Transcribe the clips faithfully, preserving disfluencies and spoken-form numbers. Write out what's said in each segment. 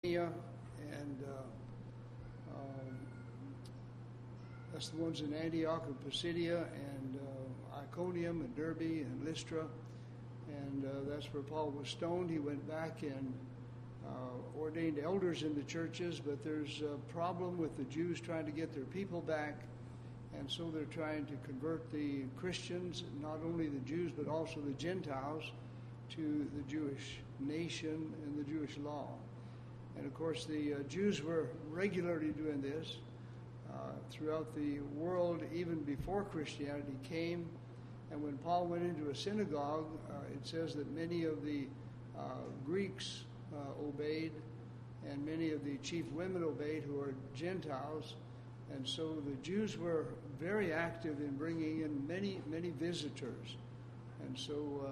and uh, um, that's the ones in Antioch and Pisidia and uh, Iconium and Derbe and Lystra, and uh, that's where Paul was stoned. He went back and uh, ordained elders in the churches, but there's a problem with the Jews trying to get their people back, and so they're trying to convert the Christians, not only the Jews but also the Gentiles, to the Jewish nation and the Jewish law. And of course the uh, Jews were regularly doing this uh, throughout the world even before Christianity came. And when Paul went into a synagogue, uh, it says that many of the uh, Greeks uh, obeyed, and many of the chief women obeyed who are Gentiles. And so the Jews were very active in bringing in many, many visitors. And so uh,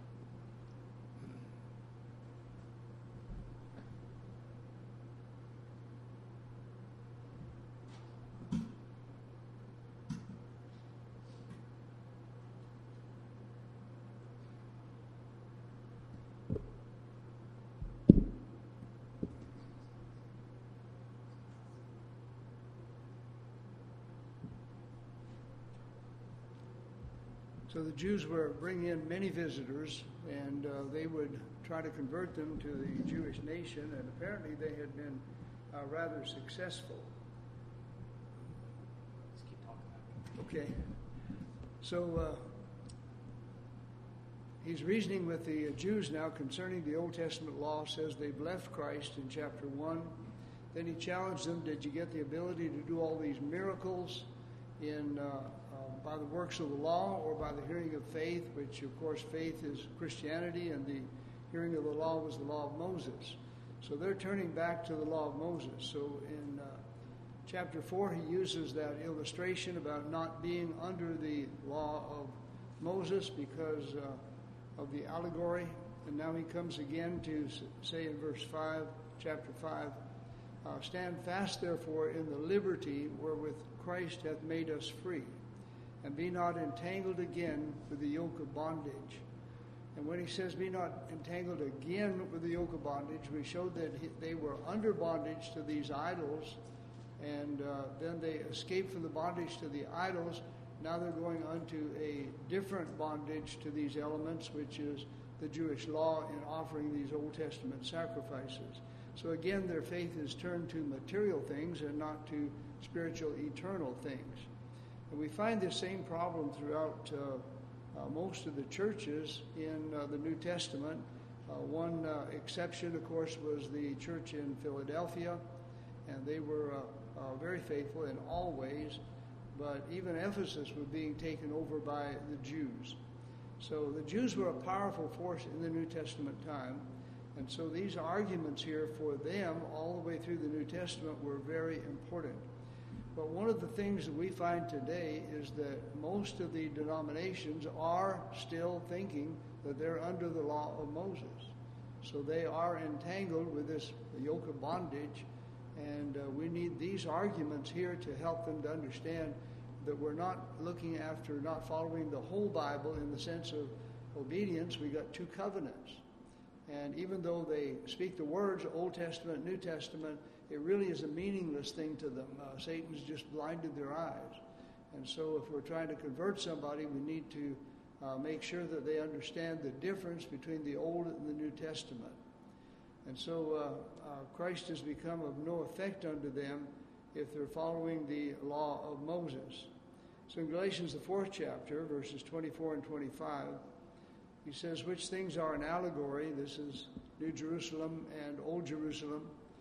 So the Jews were bringing in many visitors, and uh, they would try to convert them to the Jewish nation, and apparently they had been uh, rather successful. Let's keep talking. Okay. So uh, he's reasoning with the Jews now concerning the Old Testament law. Says they've left Christ in chapter one. Then he challenged them, did you get the ability to do all these miracles in uh, uh, by the works of the law or by the hearing of faith, which of course faith is Christianity and the hearing of the law was the law of Moses. So they're turning back to the law of Moses. So in uh, chapter four he uses that illustration about not being under the law of Moses because uh, of the allegory. And now he comes again to say in verse five, chapter five, uh, stand fast therefore in the liberty wherewith Christ hath made us free, and be not entangled again with the yoke of bondage. And when he says be not entangled again with the yoke of bondage, we showed that he, they were under bondage to these idols, and uh, then they escaped from the bondage to the idols. Now they're going unto a different bondage to these elements, which is the Jewish law in offering these Old Testament sacrifices. So again, their faith is turned to material things and not to spiritual, eternal things. And we find this same problem throughout uh, uh, most of the churches in uh, the New Testament. Uh, one uh, exception, of course, was the church in Philadelphia, and they were uh, uh, very faithful in all ways. But even Ephesus was being taken over by the Jews. So the Jews were a powerful force in the New Testament time. And so these arguments here for them all the way through the New Testament were very important. But one of the things that we find today is that most of the denominations are still thinking that they're under the law of Moses. So they are entangled with this yoke of bondage, and uh, we need these arguments here to help them to understand that we're not looking after not following the whole Bible in the sense of obedience. We got two covenants. And even though they speak the words, Old Testament, New Testament, it really is a meaningless thing to them. Uh, Satan's just blinded their eyes. And so if we're trying to convert somebody, we need to uh, make sure that they understand the difference between the Old and the New Testament. And so uh, uh, Christ has become of no effect unto them if they're following the law of Moses. So in Galatians, the fourth chapter, verses twenty-four and twenty-five, he says, which things are an allegory. This is New Jerusalem and Old Jerusalem.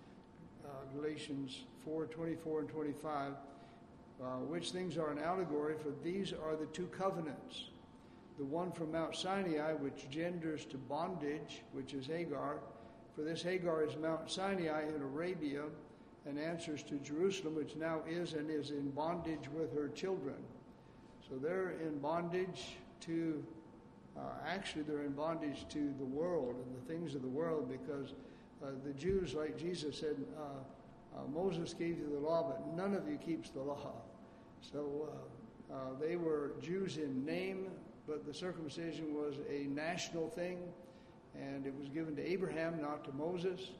Uh, Galatians four, twenty-four and twenty-five. Uh, which things are an allegory, for these are the two covenants. The one from Mount Sinai, which genders to bondage, which is Hagar. For this Hagar is Mount Sinai in Arabia, and answers to Jerusalem, which now is and is in bondage with her children. So they're in bondage to Uh, actually, they're in bondage to the world and the things of the world, because uh, the Jews, like Jesus said, uh, uh, Moses gave you the law, but none of you keeps the law. So uh, uh, they were Jews in name, but the circumcision was a national thing, and it was given to Abraham, not to Moses.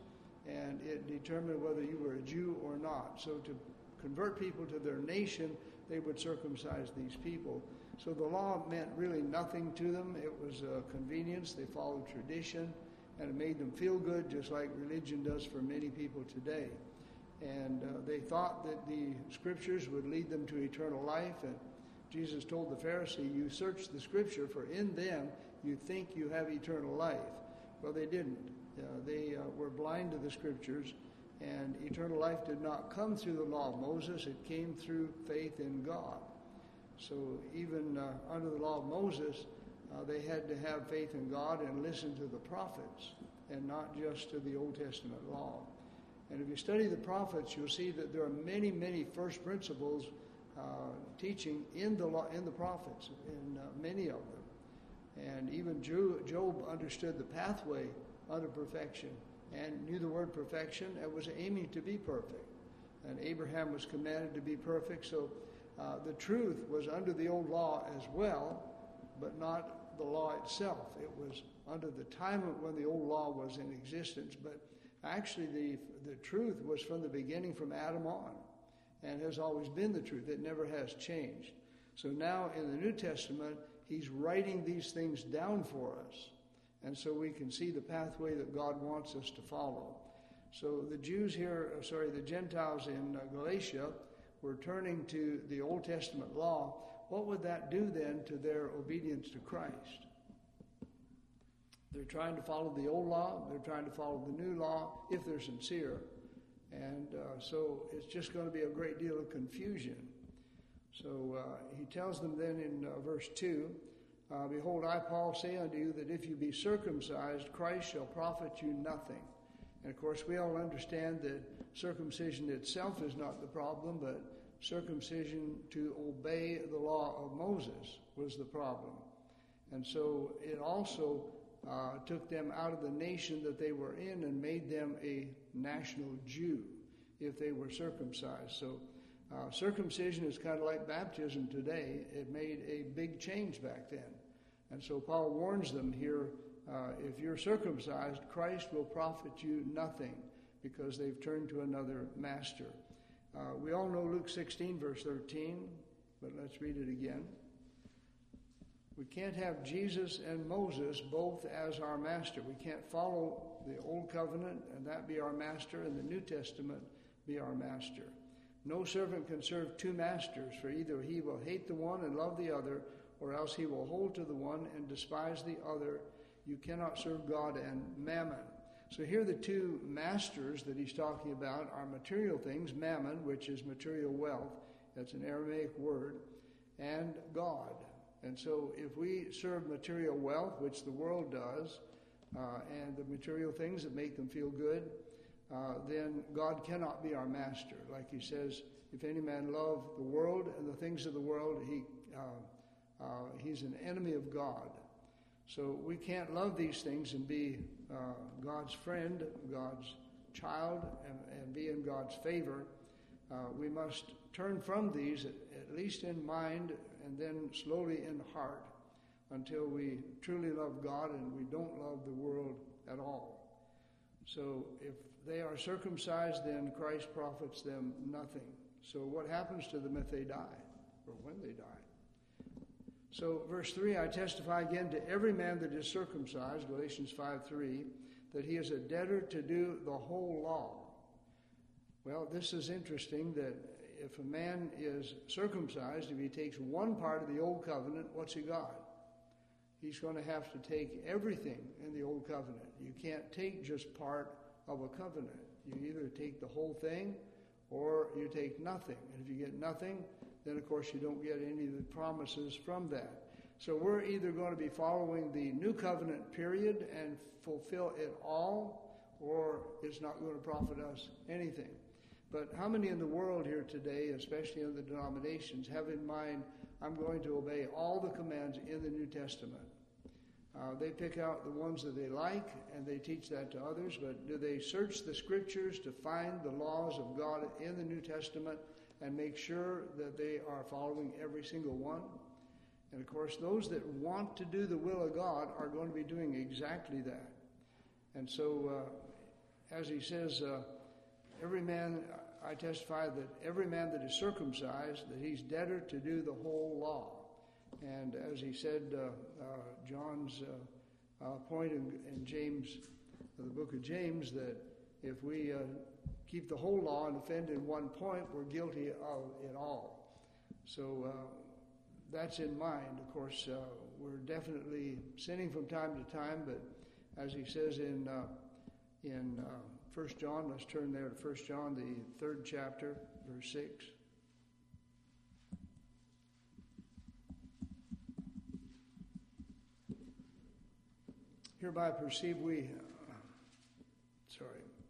and it determined whether you were a Jew or not. So to convert people to their nation, they would circumcise these people. So the law meant really nothing to them. It was a convenience. They followed tradition, and it made them feel good, just like religion does for many people today. And uh, they thought that the scriptures would lead them to eternal life. And Jesus told the Pharisee, you search the scripture, for in them you think you have eternal life. Well, they didn't. Uh, they uh, were blind to the scriptures, and eternal life did not come through the law of Moses. It came through faith in God. So even uh, under the law of Moses, uh, they had to have faith in God and listen to the prophets, and not just to the Old Testament law. And if you study the prophets, you'll see that there are many, many first principles uh, teaching in the law, in the prophets, in uh, many of them. And even Job understood the pathway unto perfection and knew the word perfection and was aiming to be perfect. And Abraham was commanded to be perfect. So uh, the truth was under the old law as well, but not the law itself. It was under the time when the old law was in existence. But actually the, the truth was from the beginning, from Adam on, and has always been the truth. It never has changed. So now in the New Testament, he's writing these things down for us. And so we can see the pathway that God wants us to follow. So the Jews here, sorry, the Gentiles in Galatia were turning to the Old Testament law. What would that do then to their obedience to Christ? They're trying to follow the old law. They're trying to follow the new law if they're sincere. And uh, so it's just going to be a great deal of confusion. So uh, he tells them then in uh, verse two, uh, Behold, I, Paul, say unto you that if you be circumcised, Christ shall profit you nothing. And of course, we all understand that circumcision itself is not the problem, but circumcision to obey the law of Moses was the problem. And so it also uh, took them out of the nation that they were in and made them a national Jew if they were circumcised. So uh, circumcision is kind of like baptism today. It made a big change back then. And so Paul warns them here, uh, if you're circumcised, Christ will profit you nothing, because they've turned to another master. Uh, we all know Luke sixteen, verse thirteen, but let's read it again. We can't have Jesus and Moses both as our master. We can't follow the Old Covenant and that be our master, and the New Testament be our master. No servant can serve two masters, for either he will hate the one and love the other, or else he will hold to the one and despise the other. You cannot serve God and mammon. So here the two masters that he's talking about are material things, mammon, which is material wealth. That's an Aramaic word, and God. And so if we serve material wealth, which the world does, uh, and the material things that make them feel good, uh, then God cannot be our master. Like he says, if any man love the world and the things of the world, he uh, uh, he's an enemy of God. So we can't love these things and be uh, God's friend, God's child, and, and be in God's favor. Uh, we must turn from these, at, at least in mind, and then slowly in heart, until we truly love God and we don't love the world at all. So if they are circumcised, then Christ profits them nothing. So what happens to them if they die, or when they die? So verse three, I testify again to every man that is circumcised, Galatians five three, that he is a debtor to do the whole law. Well, this is interesting that if a man is circumcised, if he takes one part of the old covenant, what's he got? He's going to have to take everything in the old covenant. You can't take just part of a covenant. You either take the whole thing or you take nothing. And if you get nothing, then of course you don't get any of the promises from that. So we're either going to be following the new covenant period and fulfill it all, or it's not going to profit us anything. But how many in the world here today, especially in the denominations, have in mind, I'm going to obey all the commands in the New Testament? Uh, they pick out the ones that they like and they teach that to others, but do they search the scriptures to find the laws of God in the New Testament and make sure that they are following every single one? And of course, those that want to do the will of God are going to be doing exactly that. And so, uh, as he says, uh, every man, I testify that every man that is circumcised, that he's debtor to do the whole law. And as he said, uh, uh, John's uh, uh, point in, in James, the book of James, that if we uh, keep the whole law and offend in one point, we're guilty of it all. So uh, that's in mind. Of course, uh, we're definitely sinning from time to time, but as he says in uh, in uh, First John, let's turn there to First John, the third chapter, verse six. Hereby perceive we, uh, sorry,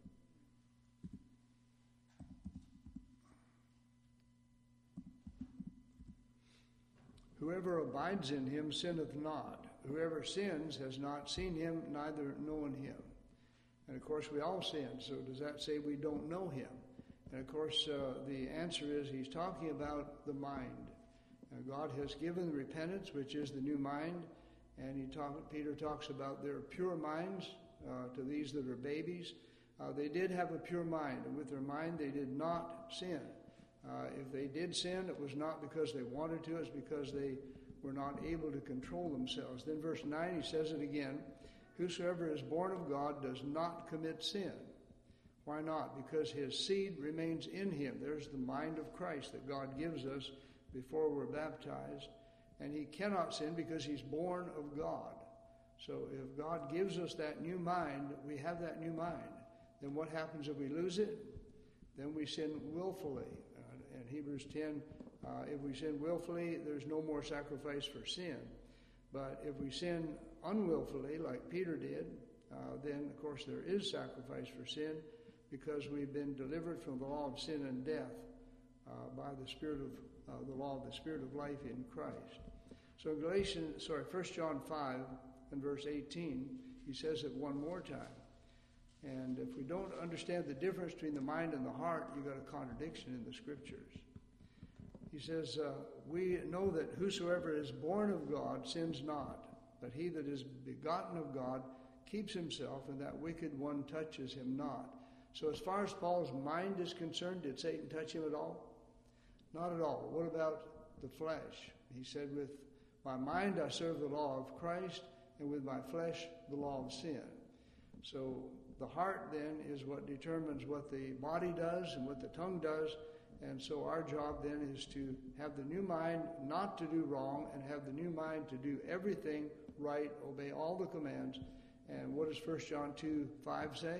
whoever abides in him sinneth not. Whoever sins has not seen him, neither known him. And of course, we all sin, so does that say we don't know him? And of course, uh, the answer is he's talking about the mind. Uh, God has given repentance, which is the new mind, and he talk, Peter talks about their pure minds uh, to these that are babies. Uh, they did have a pure mind, and with their mind they did not sin. Uh, if they did sin, it was not because they wanted to, it's because they were not able to control themselves. Then verse nine, he says it again, whosoever is born of God does not commit sin. Why not? Because his seed remains in him. There's the mind of Christ that God gives us before we're baptized. And he cannot sin because he's born of God. So if God gives us that new mind, we have that new mind. Then what happens if we lose it? Then we sin willfully. Uh, in Hebrews ten, uh, if we sin willfully, there's no more sacrifice for sin. But if we sin unwillfully, like Peter did, uh, then of course there is sacrifice for sin because we've been delivered from the law of sin and death uh, by the spirit of uh, the law of the Spirit of life in Christ. So in Galatians, sorry, First John five and verse eighteen, he says it one more time. And if we don't understand the difference between the mind and the heart, you've got a contradiction in the scriptures. He says, uh, we know that whosoever is born of God sins not, but he that is begotten of God keeps himself, and that wicked one touches him not. So as far as Paul's mind is concerned, did Satan touch him at all? Not at all. What about the flesh? He said, with my mind I serve the law of Christ, and with my flesh the law of sin. So the heart then is what determines what the body does and what the tongue does. And so our job then is to have the new mind not to do wrong, and have the new mind to do everything right, obey all the commands. And what does First John two five say?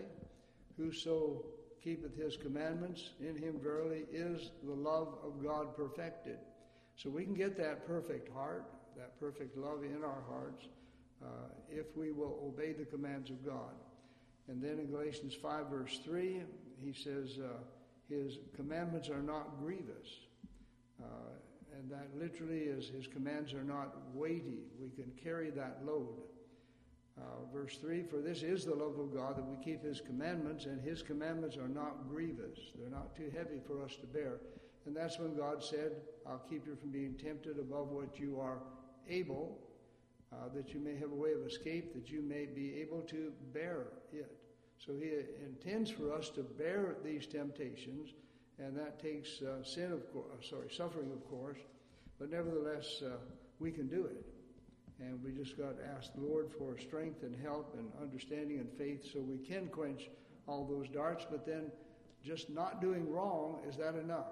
Whoso keepeth his commandments, in him verily is the love of God perfected. So we can get that perfect heart, that perfect love in our hearts, uh, if we will obey the commands of God. And then in Galatians five verse three, he says, uh, his commandments are not grievous. Uh, and that literally is his commands are not weighty. We can carry that load. Uh, verse three, for this is the love of God, that we keep his commandments, and his commandments are not grievous. They're not too heavy for us to bear. And that's when God said, I'll keep you from being tempted above what you are able, uh, that you may have a way of escape, that you may be able to bear it. So he intends for us to bear these temptations, and that takes uh, sin, of course, sorry, suffering, of course, but nevertheless, uh, we can do it. And we just got to ask the Lord for strength and help and understanding and faith so we can quench all those darts. But then just not doing wrong, is that enough?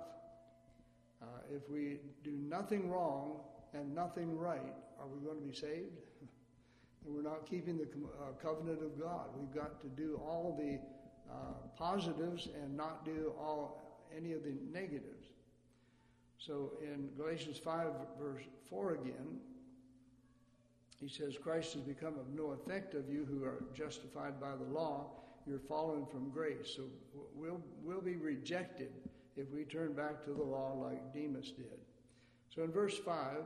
Uh, if we do nothing wrong and nothing right, are we going to be saved? And we're not keeping the uh, covenant of God. We've got to do all the uh, positives and not do all any of the negatives. So in Galatians five verse four again, he says, Christ has become of no effect of you who are justified by the law. You're fallen from grace. So we'll, we'll be rejected if we turn back to the law like Demas did. So in verse five,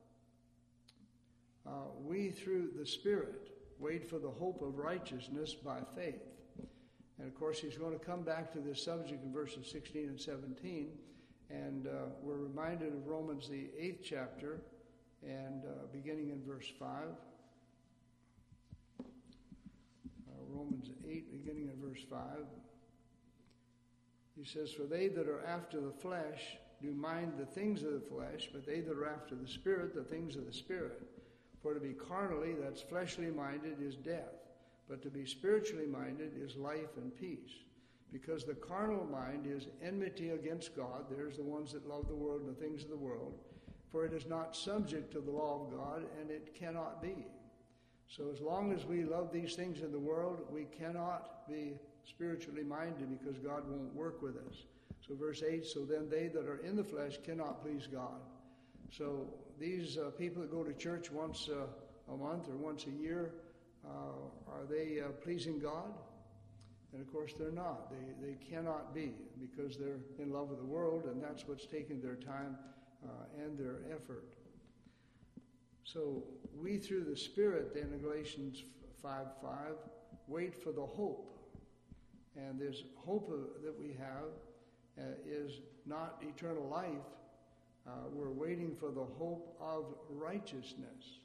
uh, we through the Spirit wait for the hope of righteousness by faith. And of course, he's going to come back to this subject in verses sixteen and seventeen. And uh, we're reminded of Romans, the eighth chapter, and uh, beginning in verse five. Uh, Romans eight, beginning in verse five. He says, "For they that are after the flesh do mind the things of the flesh, but they that are after the Spirit, the things of the Spirit. For to be carnally, that's fleshly minded, is death, but to be spiritually minded is life and peace. Because the carnal mind is enmity against God," there's the ones that love the world and the things of the world, "for it is not subject to the law of God, and it cannot be." So as long as we love these things in the world, we cannot be spiritually minded because God won't work with us. So verse eight, "So then they that are in the flesh cannot please God." So these uh, people that go to church once uh, a month or once a year, uh, are they uh, pleasing God? And of course they're not. They, they cannot be because they're in love with the world, and that's what's taking their time uh, and their effort. So we through the Spirit, then in Galatians five five, wait for the hope. And this hope that we have uh, is not eternal life. Uh, we're waiting for the hope of righteousness.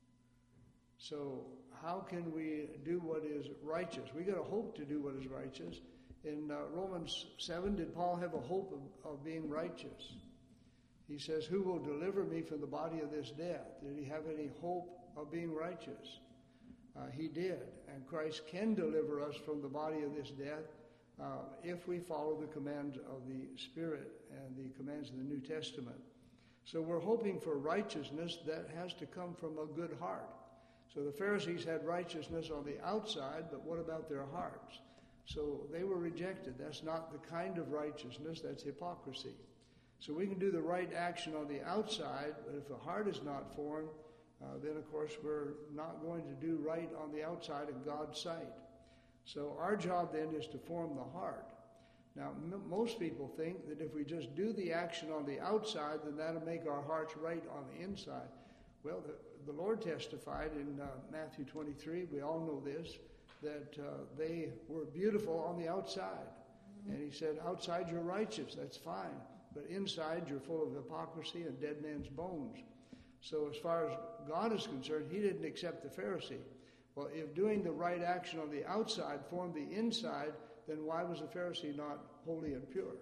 So how can we do what is righteous? We got a hope to do what is righteous. In uh, Romans seven, did Paul have a hope of, of being righteous? He says, "Who will deliver me from the body of this death?" Did he have any hope of being righteous? Uh, he did. And Christ can deliver us from the body of this death uh, if we follow the commands of the Spirit and the commands of the New Testament. So we're hoping for righteousness that has to come from a good heart. So the Pharisees had righteousness on the outside, but what about their hearts? So they were rejected. That's not the kind of righteousness, that's hypocrisy. So we can do the right action on the outside, but if the heart is not formed, uh, then of course we're not going to do right on the outside in God's sight. So our job then is to form the heart. Now, m- most people think that if we just do the action on the outside, then that'll make our hearts right on the inside. Well, the, the Lord testified in uh, Matthew twenty-three, we all know this, that uh, they were beautiful on the outside. And he said, outside you're righteous, that's fine. But inside you're full of hypocrisy and dead man's bones. So as far as God is concerned, he didn't accept the Pharisee. Well, if doing the right action on the outside formed the inside, then why was the Pharisee not holy and pure?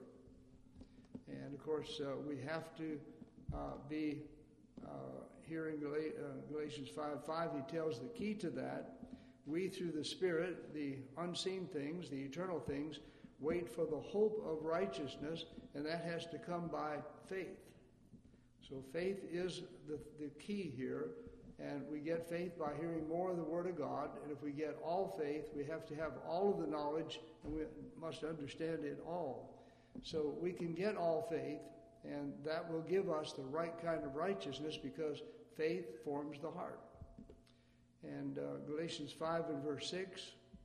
And of course, uh, we have to uh, be, uh, here in Gal- uh, Galatians five five, he tells the key to that. We through the Spirit, the unseen things, the eternal things, wait for the hope of righteousness, and that has to come by faith. So faith is the, the key here, and we get faith by hearing more of the Word of God, and if we get all faith, we have to have all of the knowledge, and we must understand it all. So we can get all faith, and that will give us the right kind of righteousness because faith forms the heart. And uh, Galatians five and verse six,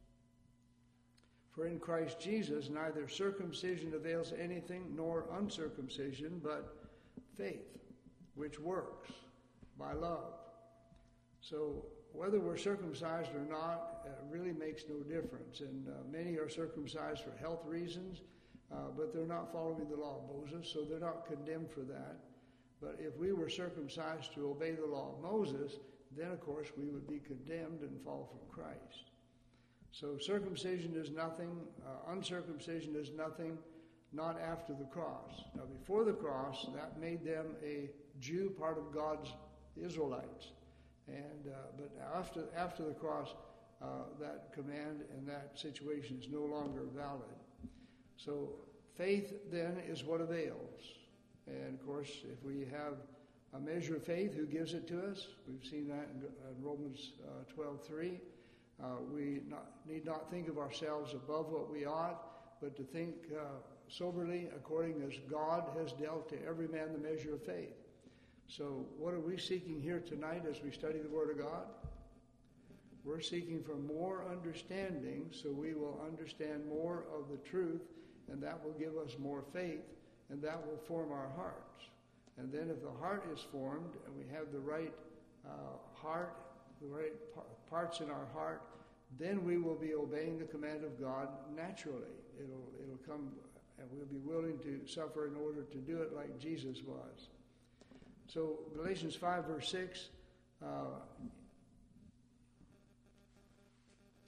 "For in Christ Jesus neither circumcision avails anything nor uncircumcision, but faith, which works by love." So whether we're circumcised or not uh, really makes no difference. And uh, many are circumcised for health reasons, uh, but they're not following the law of Moses, so they're not condemned for that. But if we were circumcised to obey the law of Moses, then of course we would be condemned and fall from Christ. So circumcision is nothing, uh, uncircumcision is nothing, not after the cross. Now before the cross, that made them a Jew, part of God's Israelites. And uh, but after after the cross, uh, that command and that situation is no longer valid. So faith then is what avails. And of course, if we have a measure of faith, who gives it to us? We've seen that in, in Romans uh, twelve three. Uh, we not, need not think of ourselves above what we ought, but to think uh, soberly according as God has dealt to every man the measure of faith. So what are we seeking here tonight as we study the Word of God? We're seeking for more understanding so we will understand more of the truth, and that will give us more faith, and that will form our hearts. And then if the heart is formed and we have the right uh, heart, the right par- parts in our heart, then we will be obeying the command of God naturally. It'll, it'll come, and we'll be willing to suffer in order to do it like Jesus was. So Galatians five verse six, uh,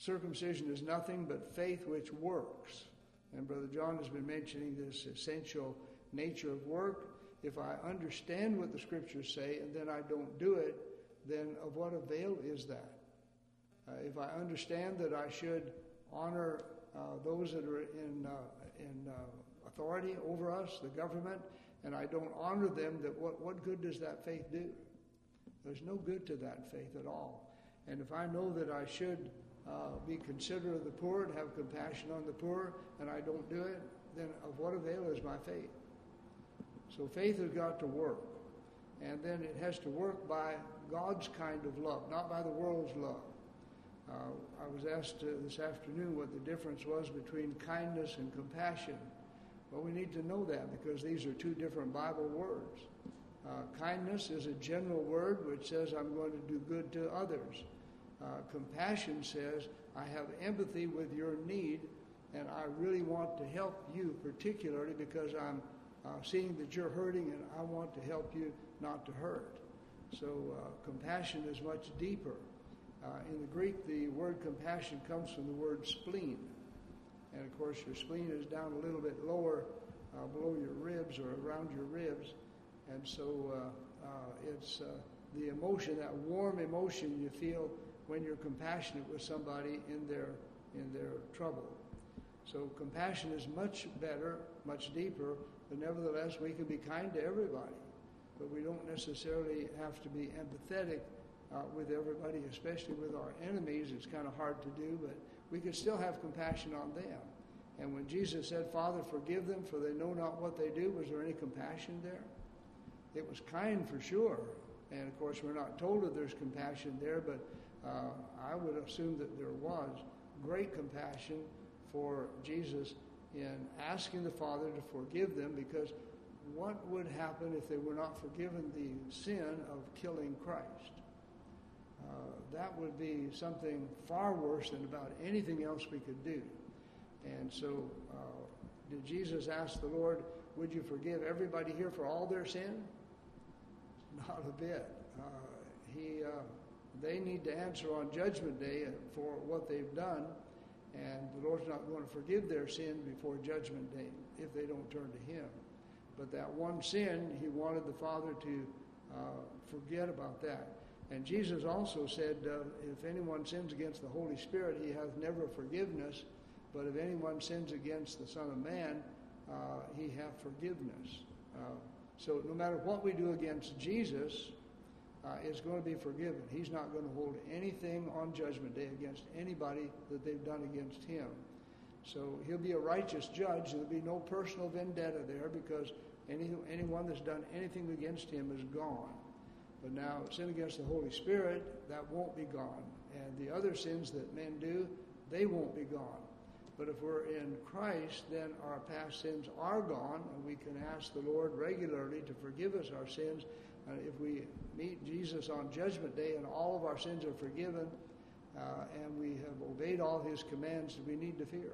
circumcision is nothing but faith which works. And Brother John has been mentioning this essential nature of work. If I understand what the Scriptures say and then I don't do it, then of what avail is that? Uh, if I understand that I should honor uh, those that are in, uh, in uh, authority over us, the government, and I don't honor them, that what, what good does that faith do? There's no good to that faith at all. And if I know that I should uh, be considerate of the poor and have compassion on the poor, and I don't do it, then of what avail is my faith? So faith has got to work. And then it has to work by God's kind of love, not by the world's love. Uh, I was asked uh, this afternoon what the difference was between kindness and compassion. Well, we need to know that because these are two different Bible words. Uh, kindness is a general word which says I'm going to do good to others. Uh, compassion says I have empathy with your need and I really want to help you particularly because I'm uh, seeing that you're hurting and I want to help you not to hurt. So uh, compassion is much deeper. Uh, in the Greek, the word compassion comes from the word spleen. And of course, your spleen is down a little bit lower uh, below your ribs or around your ribs. And so uh, uh, it's uh, the emotion, that warm emotion you feel when you're compassionate with somebody in their in their trouble. So compassion is much better, much deeper, but nevertheless we can be kind to everybody. But we don't necessarily have to be empathetic uh, with everybody, especially with our enemies. It's kind of hard to do, but we can still have compassion on them. And when Jesus said, Father, forgive them, for they know not what they do, was there any compassion there? It was kind for sure. And of course, we're not told that there's compassion there, but uh, I would assume that there was great compassion for Jesus in asking the Father to forgive them, because what would happen if they were not forgiven the sin of killing Christ? Uh, that would be something far worse than about anything else we could do. And so uh, did Jesus ask the Lord, would you forgive everybody here for all their sin? Not a bit. Uh, he, uh, they need to answer on Judgment Day for what they've done, and the Lord's not going to forgive their sin before Judgment Day if they don't turn to Him. But that one sin, He wanted the Father to uh, forget about that. And Jesus also said, uh, if anyone sins against the Holy Spirit, He hath never forgiveness. But if anyone sins against the Son of Man, uh, He hath forgiveness. Uh, so no matter what we do against Jesus, uh, is going to be forgiven. He's not going to hold anything on Judgment Day against anybody that they've done against Him. So He'll be a righteous judge. There'll be no personal vendetta there, because any, anyone that's done anything against Him is gone. But now, sin against the Holy Spirit, that won't be gone. And the other sins that men do, they won't be gone. But if we're in Christ, then our past sins are gone, and we can ask the Lord regularly to forgive us our sins. And if we meet Jesus on Judgment Day and all of our sins are forgiven, uh, and we have obeyed all His commands, we need to fear.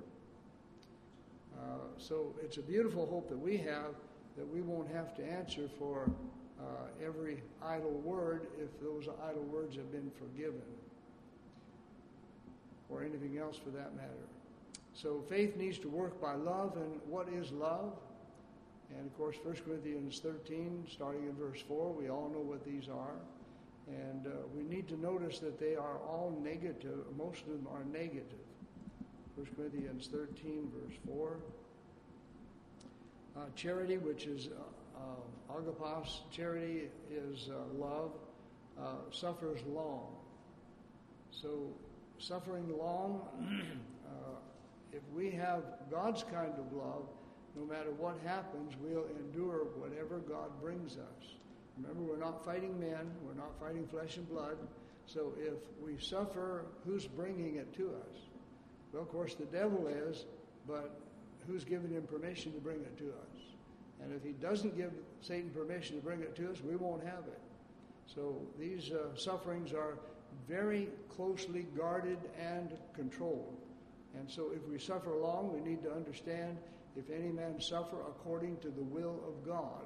Uh, so it's a beautiful hope that we have, that we won't have to answer for uh, every idle word if those idle words have been forgiven, or anything else for that matter. So faith needs to work by love. And what is love? And of course, First Corinthians thirteen, starting in verse four, we all know what these are. And uh, we need to notice that they are all negative. Most of them are negative. First Corinthians thirteen, verse four. Uh, charity, which is uh, uh, agapos, charity is uh, love, uh, suffers long. So suffering long, uh, if we have God's kind of love, no matter what happens, we'll endure whatever God brings us. Remember, we're not fighting men. We're not fighting flesh and blood. So if we suffer, who's bringing it to us? Well, of course, the devil is, but who's giving him permission to bring it to us? And if he doesn't give Satan permission to bring it to us, we won't have it. So these uh, sufferings are very closely guarded and controlled. And so if we suffer long, we need to understand, if any man suffer according to the will of God.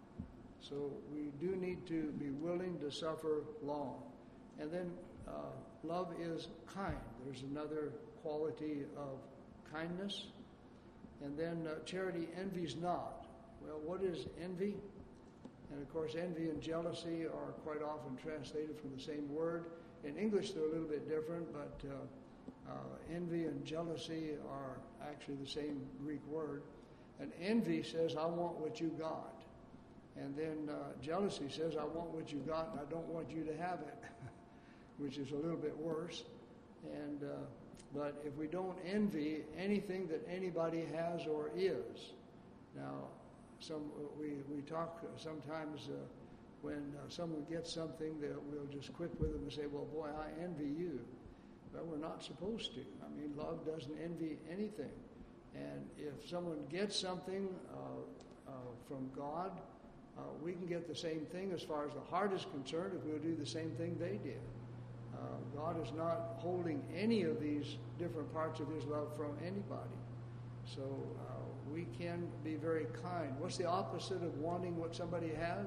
So we do need to be willing to suffer long. And then uh, love is kind. There's another quality of kindness. And then uh, charity envies not. Well, what is envy? And of course, envy and jealousy are quite often translated from the same word. In English, they're a little bit different, but uh, uh, envy and jealousy are actually the same Greek word. And envy says, I want what you got. And then uh, jealousy says, I want what you got and I don't want you to have it, which is a little bit worse. And uh, but if we don't envy anything that anybody has or is, now some we we talk sometimes uh, when uh, someone gets something that we'll just quit with them and say, well, boy, I envy you. Well, we're not supposed to. I mean, love doesn't envy anything. And if someone gets something uh, uh, from God, uh, we can get the same thing as far as the heart is concerned if we'll do the same thing they did. Uh, God is not holding any of these different parts of His love from anybody. So uh, we can be very kind. What's the opposite of wanting what somebody has?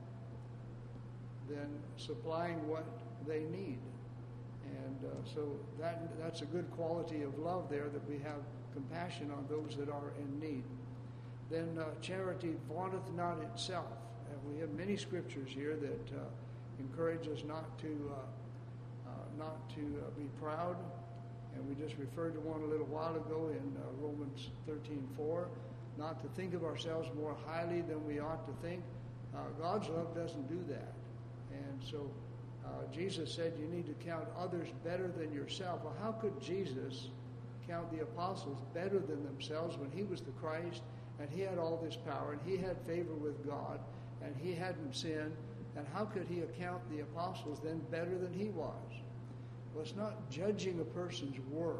Then supplying what they need. And uh, so that that's a good quality of love there, that we have compassion on those that are in need. Then uh, charity vaunteth not itself. And we have many scriptures here that uh, encourage us not to uh, uh, not to uh, be proud. And we just referred to one a little while ago in uh, Romans thirteen four, not to think of ourselves more highly than we ought to think. Uh, God's love doesn't do that. And so uh, Jesus said you need to count others better than yourself. Well, how could Jesus count the apostles better than themselves when He was the Christ and He had all this power and He had favor with God and He hadn't sinned? And how could He account the apostles then better than He was? Well, it's not judging a person's worth.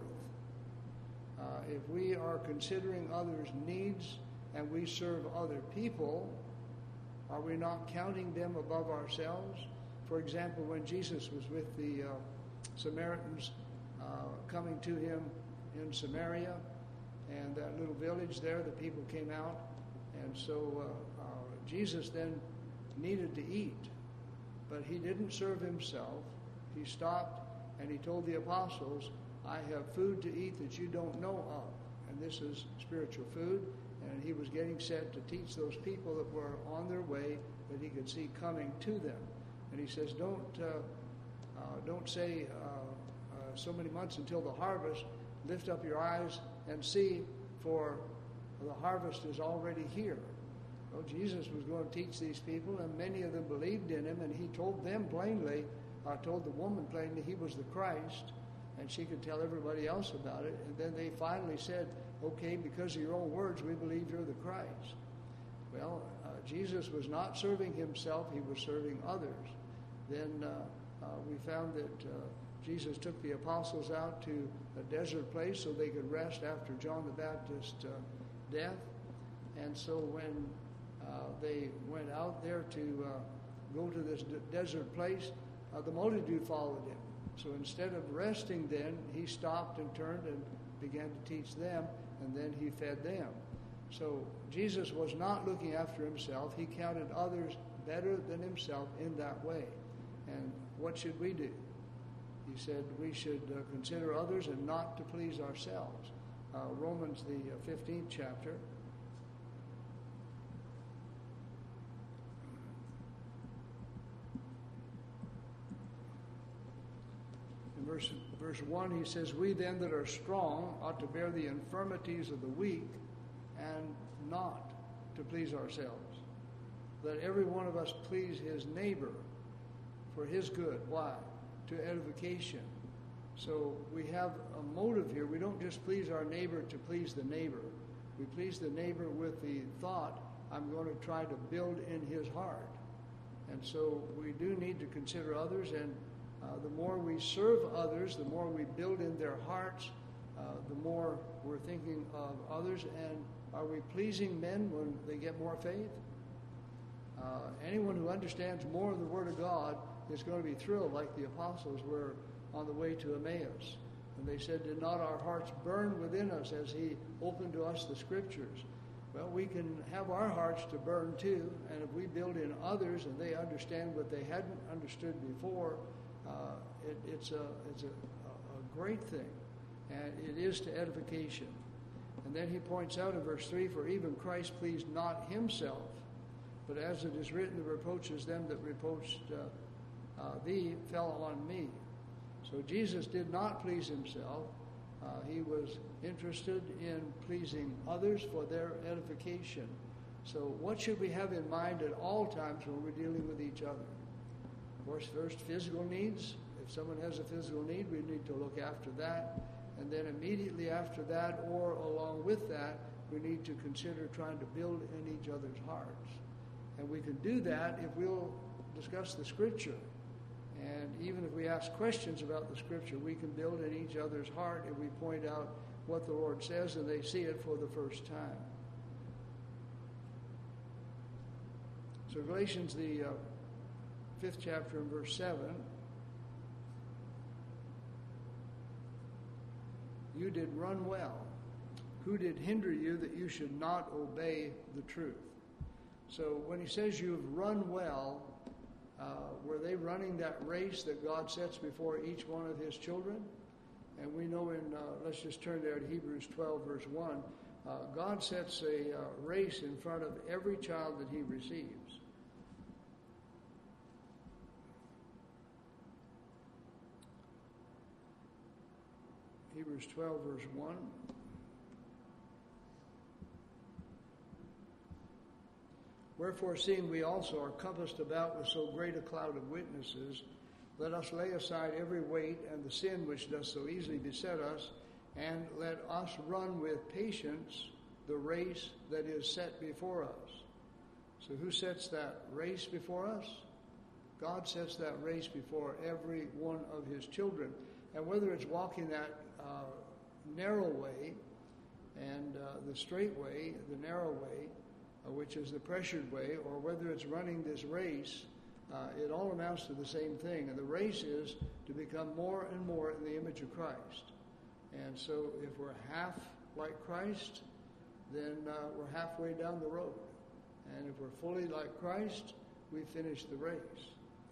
Uh, if we are considering others' needs and we serve other people, are we not counting them above ourselves? For example, when Jesus was with the uh, Samaritans uh, coming to Him in Samaria, and that little village there, the people came out, and so uh, uh, Jesus then needed to eat, but He didn't serve Himself. He stopped and He told the apostles, I have food to eat that you don't know of, and this is spiritual food. And He was getting set to teach those people that were on their way, that He could see coming to them. And He says, don't uh, uh, don't say uh, uh, so many months until the harvest. Lift up your eyes and see, for the harvest is already here. Well, Jesus was going to teach these people, and many of them believed in Him, and He told them plainly, uh, told the woman plainly He was the Christ, and she could tell everybody else about it. And then they finally said, okay, because of your own words, we believe you're the Christ. Well, uh, Jesus was not serving Himself, He was serving others. Then uh, uh, we found that uh, Jesus took the apostles out to a desert place so they could rest after John the Baptist's uh, death. And so when uh, they went out there to uh, go to this de- desert place, uh, the multitude followed Him. So instead of resting then, He stopped and turned and began to teach them, and then He fed them. So Jesus was not looking after Himself. He counted others better than Himself in that way. And what should we do? He said we should uh, consider others and not to please ourselves. Uh, Romans, the uh, fifteenth chapter. In verse, verse one, he says, we then that are strong ought to bear the infirmities of the weak and not to please ourselves. Let every one of us please his neighbor for his good. Why? To edification. So we have a motive here. We don't just please our neighbor to please the neighbor. We please the neighbor with the thought, I'm going to try to build in his heart. And so we do need to consider others, and uh, the more we serve others, the more we build in their hearts, uh, the more we're thinking of others. And are we pleasing men when they get more faith? Uh, anyone who understands more of the Word of God is going to be thrilled, like the apostles were on the way to Emmaus. And they said, did not our hearts burn within us as He opened to us the Scriptures? Well, we can have our hearts to burn too, and if we build in others and they understand what they hadn't understood before, Uh, it, it's a, it's a, a great thing, and it is to edification. And then he points out in verse three, for even Christ pleased not himself, but as it is written, the reproaches them that reproached uh, uh, thee fell on me. So Jesus did not please himself. Uh, he was interested in pleasing others for their edification. So what should we have in mind at all times when we're dealing with each other? Of course, first, physical needs. If someone has a physical need, we need to look after that. And then immediately after that, or along with that, we need to consider trying to build in each other's hearts. And we can do that if we'll discuss the Scripture. And even if we ask questions about the Scripture, we can build in each other's heart if we point out what the Lord says and they see it for the first time. So Galatians, the uh, fifth chapter and verse seven, you did run well. Who did hinder you that you should not obey the truth? So when he says you've run well, uh, were they running that race that God sets before each one of his children? And we know in, uh, let's just turn there to Hebrews twelve, verse one, uh, God sets a uh, race in front of every child that he receives. Hebrews twelve, verse one. Wherefore, seeing we also are compassed about with so great a cloud of witnesses, let us lay aside every weight and the sin which does so easily beset us, and let us run with patience the race that is set before us. So who sets that race before us? God sets that race before every one of his children. And whether it's walking that uh, narrow way and uh, the straight way, the narrow way, uh, which is the pressured way, or whether it's running this race, uh, it all amounts to the same thing. And the race is to become more and more in the image of Christ. And so if we're half like Christ, then uh, we're halfway down the road. And if we're fully like Christ, we finish the race.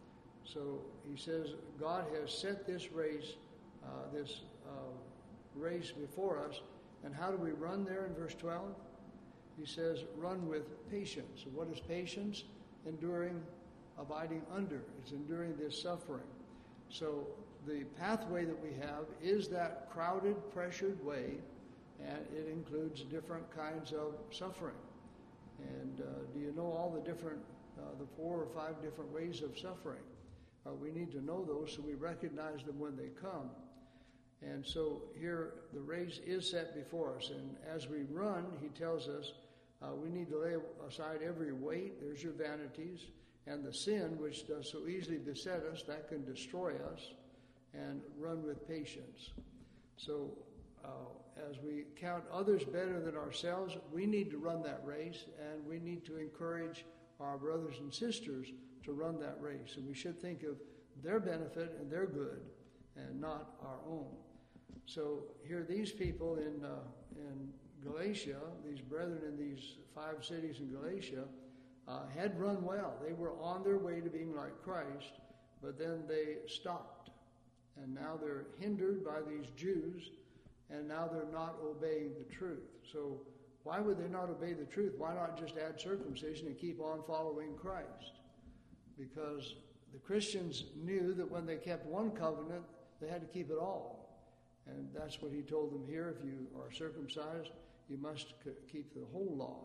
So he says God has set this race, uh, this uh, race before us. And how do we run there in verse twelve? He says, run with patience. What is patience? Enduring, abiding under. It's enduring this suffering. So the pathway that we have is that crowded, pressured way, and it includes different kinds of suffering. And uh, do you know all the different, uh, the four or five different ways of suffering? Uh, we need to know those so we recognize them when they come. And so here the race is set before us. And as we run, he tells us uh, we need to lay aside every weight. There's your vanities. And the sin, which does so easily beset us, that can destroy us, and run with patience. So uh, as we count others better than ourselves, we need to run that race, and we need to encourage our brothers and sisters to run that race. And we should think of their benefit and their good, and not our own. So here these people in uh, in Galatia, these brethren in these five cities in Galatia, uh, had run well. They were on their way to being like Christ, but then they stopped. And now they're hindered by these Jews, and now they're not obeying the truth. So why would they not obey the truth? Why not just add circumcision and keep on following Christ? Because the Christians knew that when they kept one covenant, they had to keep it all. And that's what he told them here. If you are circumcised, you must keep the whole law.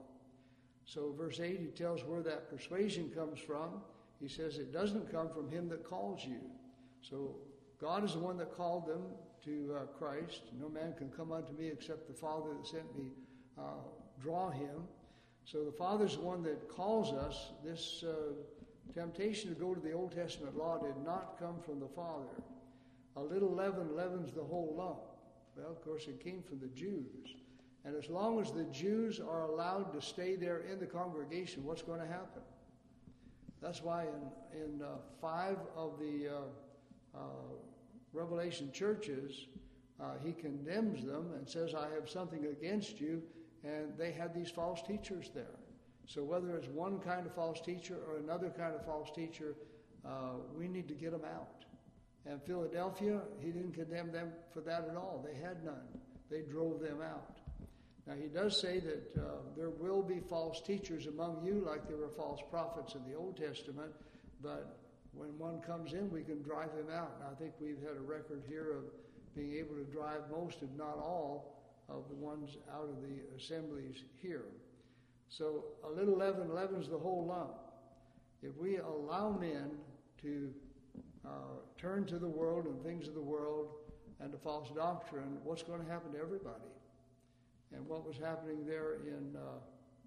So verse eight, he tells where that persuasion comes from. He says it doesn't come from him that calls you. So God is the one that called them to uh, Christ. No man can come unto me except the Father that sent me uh, draw him. So the Father's the one that calls us. This uh, temptation to go to the Old Testament law did not come from the Father. A little leaven leavens the whole lump. Well, of course, it came from the Jews. And as long as the Jews are allowed to stay there in the congregation, what's going to happen? That's why in, in uh, five of the uh, uh, Revelation churches, uh, he condemns them and says, I have something against you. And they had these false teachers there. So whether it's one kind of false teacher or another kind of false teacher, uh, we need to get them out. And Philadelphia, he didn't condemn them for that at all. They had none. They drove them out. Now, he does say that uh, there will be false teachers among you, like there were false prophets in the Old Testament, but when one comes in, we can drive him out. And I think we've had a record here of being able to drive most, if not all, of the ones out of the assemblies here. So a little leaven leavens the whole lump. If we allow men to uh, turn to the world and things of the world and to false doctrine, what's going to happen to everybody? And what was happening there in uh,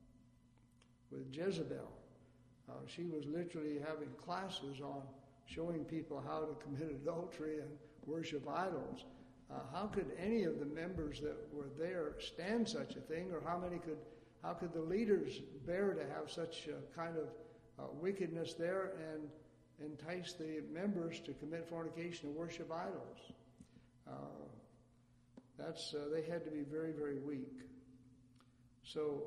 with Jezebel. Uh, she was literally having classes on showing people how to commit adultery and worship idols. Uh, how could any of the members that were there stand such a thing, or how many could, how could the leaders bear to have such a kind of uh, wickedness there and entice the members to commit fornication and worship idols? Uh, that's uh, they had to be very, very weak. So,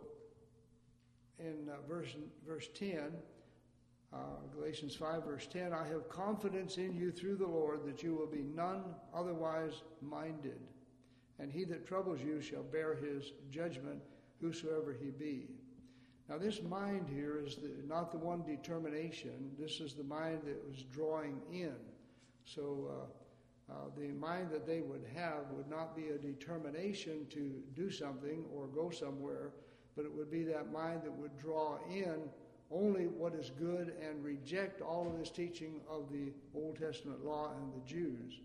in uh, verse verse ten, uh, Galatians five, verse ten, I have confidence in you through the Lord that you will be none otherwise minded, and he that troubles you shall bear his judgment, whosoever he be. Now, this mind here is the, not the one determination. This is the mind that was drawing in. So, uh, uh, the mind that they would have would not be a determination to do something or go somewhere, but it would be that mind that would draw in only what is good and reject all of this teaching of the Old Testament law and the Jews.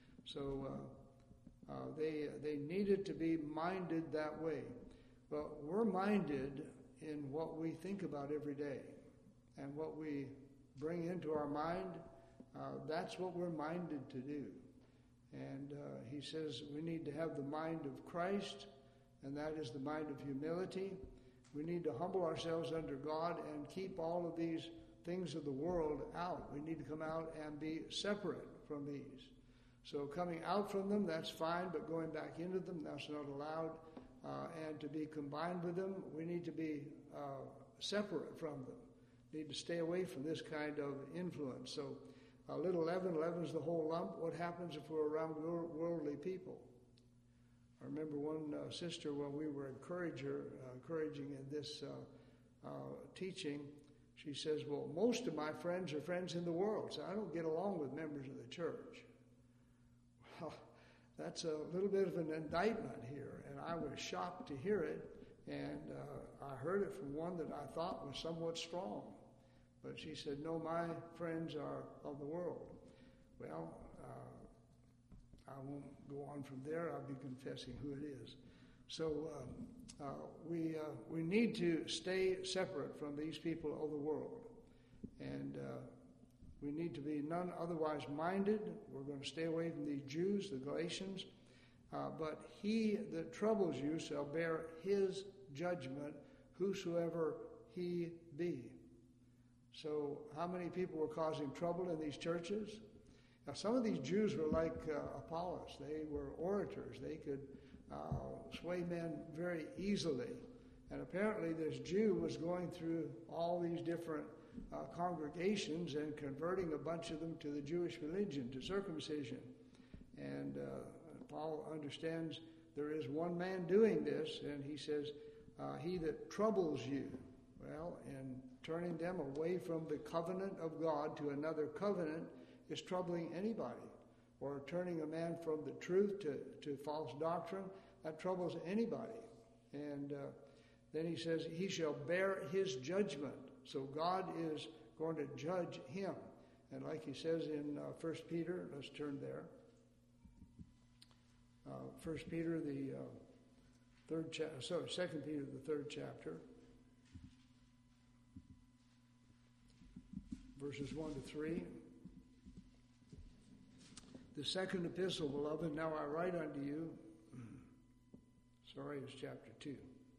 So uh, uh, they they needed to be minded that way. But we're minded in what we think about every day and what we bring into our mind. Uh, that's what we're minded to do. And uh, he says we need to have the mind of Christ, and that is the mind of humility. We need to humble ourselves under God and keep all of these things of the world out. We need to come out and be separate from these. So coming out from them, that's fine, but going back into them, that's not allowed. Uh, and to be combined with them, we need to be uh, separate from them. We need to stay away from this kind of influence. So a little leaven leavens the whole lump. What happens if we're around worldly people? I remember one uh, sister, when we were encourage her, uh, encouraging in this uh, uh, teaching, she says, well, most of my friends are friends in the world, so I don't get along with members of the church. Well, that's a little bit of an indictment here, and I was shocked to hear it, and uh, I heard it from one that I thought was somewhat strong. But she said, no, my friends are of the world. Well, uh, I won't go on from there. I'll be confessing who it is. So um, uh, we uh, we need to stay separate from these people of the world. And uh, we need to be none otherwise minded. We're going to stay away from these Jews, the Galatians. Uh, but he that troubles you shall bear his judgment, whosoever he be. So how many people were causing trouble in these churches? Now, some of these Jews were like uh, Apollos. They were orators. They could uh, sway men very easily. And apparently this Jew was going through all these different uh, congregations and converting a bunch of them to the Jewish religion, to circumcision. And uh, Paul understands there is one man doing this, and he says, uh, he that troubles you. Well, in turning them away from the covenant of God to another covenant is troubling anybody. Or turning a man from the truth to, to false doctrine, that troubles anybody. And uh, then he says, he shall bear his judgment. So God is going to judge him. And like he says in uh, First Peter, let's turn there. Uh, First Peter, the uh, third chapter, sorry, Second Peter, the third chapter. Verses one to three. The second epistle, beloved, now I write unto you. Sorry, it's chapter two.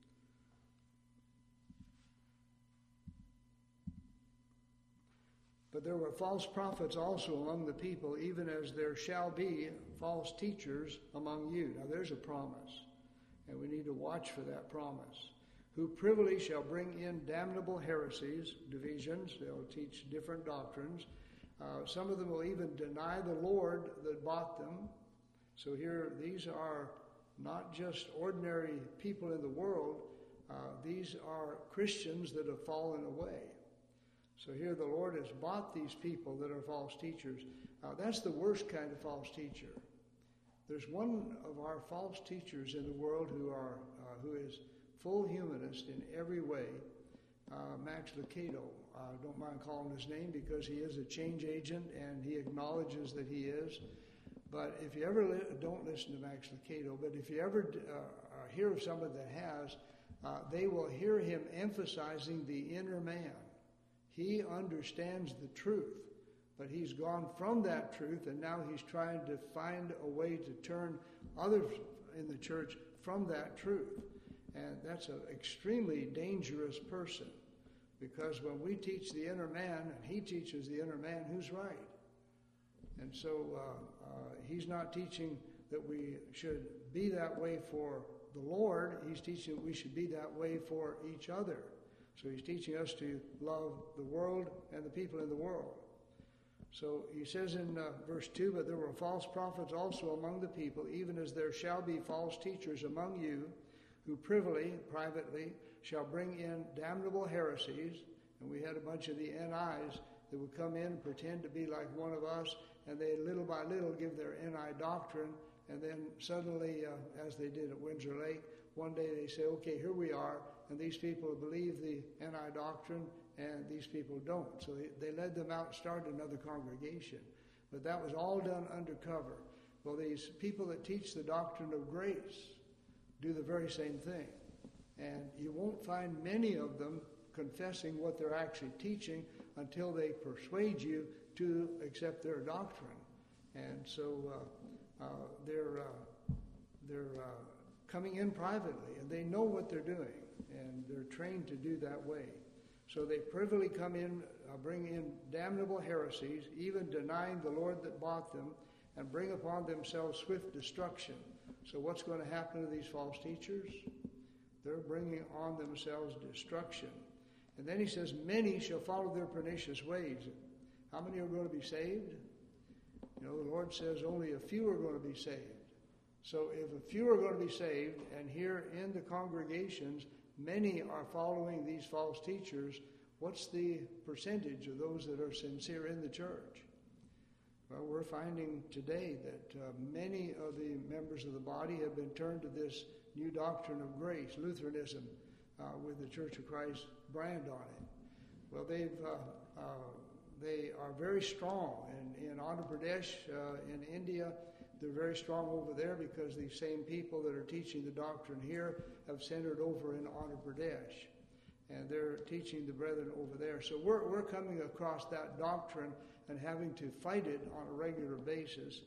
But there were false prophets also among the people, even as there shall be false teachers among you. Now there's a promise, and we need to watch for that promise. Who privily shall bring in damnable heresies, divisions, they'll teach different doctrines, Uh, some of them will even deny the Lord that bought them. So here, these are not just ordinary people in the world. Uh, these are Christians that have fallen away. So here the Lord has bought these people that are false teachers. Uh, that's the worst kind of false teacher. There's one of our false teachers in the world who are uh, who is full humanist in every way, uh, Max Lucado. I uh, don't mind calling his name because he is a change agent and he acknowledges that he is. But if you ever li- don't listen to Max Lucado, but if you ever uh, hear of somebody that has, uh, they will hear him emphasizing the inner man. He understands the truth, but he's gone from that truth, and now he's trying to find a way to turn others in the church from that truth. And that's an extremely dangerous person, because when we teach the inner man, and he teaches the inner man, who's right? And so uh, uh, he's not teaching that we should be that way for the Lord. He's teaching that we should be that way for each other. So he's teaching us to love the world and the people in the world. So he says in uh, verse two, but there were false prophets also among the people, even as there shall be false teachers among you, who privily, privately, shall bring in damnable heresies. And we had a bunch of the N Is that would come in and pretend to be like one of us, and they little by little give their N I doctrine, and then suddenly, uh, as they did at Windsor Lake, one day they say, okay, here we are, and these people believe the N I doctrine, and these people don't. So they, they led them out and started another congregation. But that was all done undercover. Well, these people that teach the doctrine of grace do the very same thing. And you won't find many of them confessing what they're actually teaching until they persuade you to accept their doctrine. And so uh, uh, they're, uh, they're uh, coming in privately, and they know what they're doing, and they're trained to do that way. So they privily come in, uh, bring in damnable heresies, even denying the Lord that bought them, and bring upon themselves swift destruction. So what's going to happen to these false teachers? They're bringing on themselves destruction. And then he says, many shall follow their pernicious ways. How many are going to be saved? You know, the Lord says only a few are going to be saved. So if a few are going to be saved, and here in the congregations, many are following these false teachers, what's the percentage of those that are sincere in the church? Well, we're finding today that uh, many of the members of the body have been turned to this new doctrine of grace, Lutheranism, uh, with the Church of Christ brand on it. Well, they've uh, uh, they are very strong. In, in Andhra Pradesh, uh, in India, they're very strong over there because these same people that are teaching the doctrine here have centered over in Andhra Pradesh. And they're teaching the brethren over there. So we're, we're coming across that doctrine and having to fight it on a regular basis.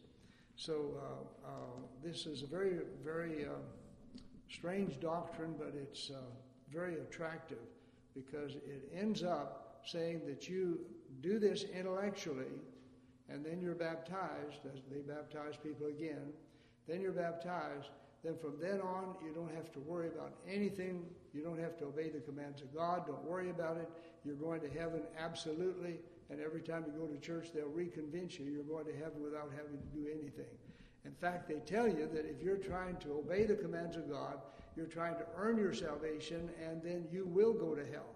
So uh, uh, this is a very, very uh, strange doctrine, but it's uh, very attractive because it ends up saying that you do this intellectually, and then you're baptized, as they baptize people again, then you're baptized, then from then on you don't have to worry about anything, you don't have to obey the commands of God, don't worry about it, you're going to heaven absolutely, and every time you go to church they'll reconvince you you're going to heaven without having to do anything. In fact, they tell you that if you're trying to obey the commands of God, you're trying to earn your salvation, and then you will go to hell.